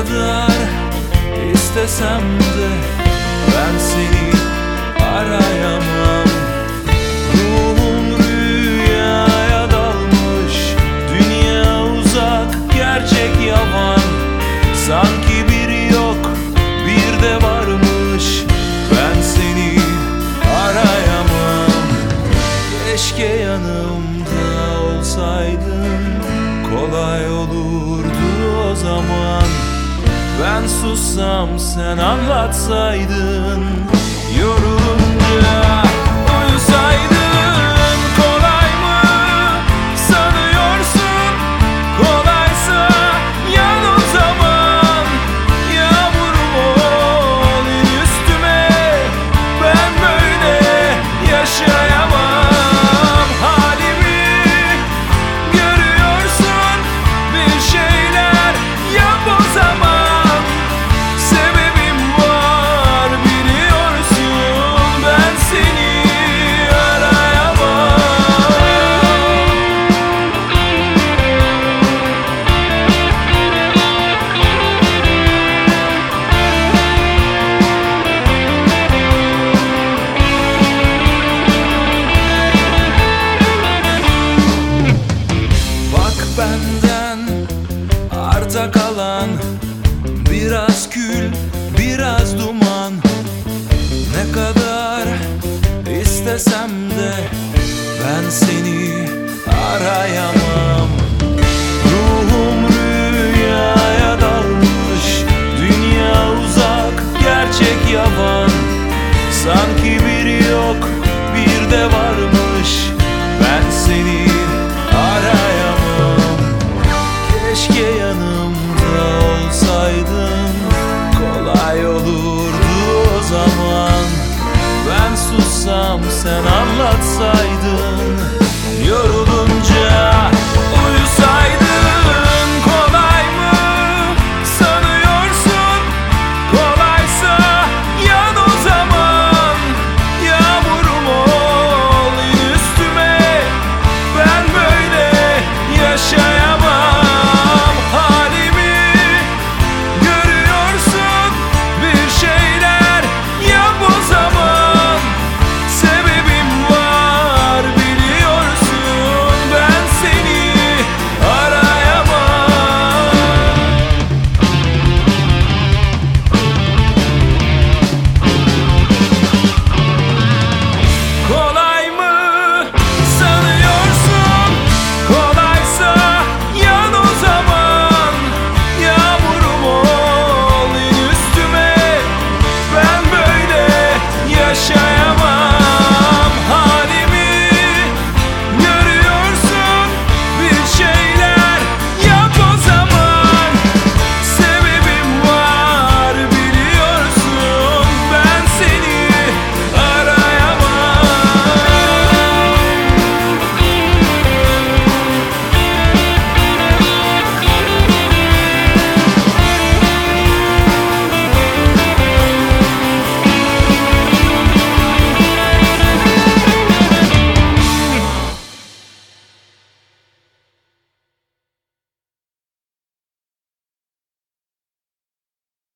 kadar istesem de ben seni arayamam. Ruhum rüyaya dalmış, dünya uzak, gerçek yavan. Sanki biri yok, bir de varmış, ben seni arayamam. Keşke yanımda olsaydın, kolay olurdu o zaman. Ben sussam sen anlatsaydın, yorulunca uyusaydın. Kolay mı sanıyorsun? Kolaysa yan o zaman. Yağmurum ol, in üstüme, ben böyle yaşayamam. Halimi görüyorsun, bir şeyler yap o zaman. Sebebim var biliyorsun, ben seni arayamam. Bak benden arta kalan, biraz kül, biraz duman. Ne kadar istesem de ben seni arayamam. Ruhum rüyaya dalmış, dünya uzak, gerçek yavan. Sanki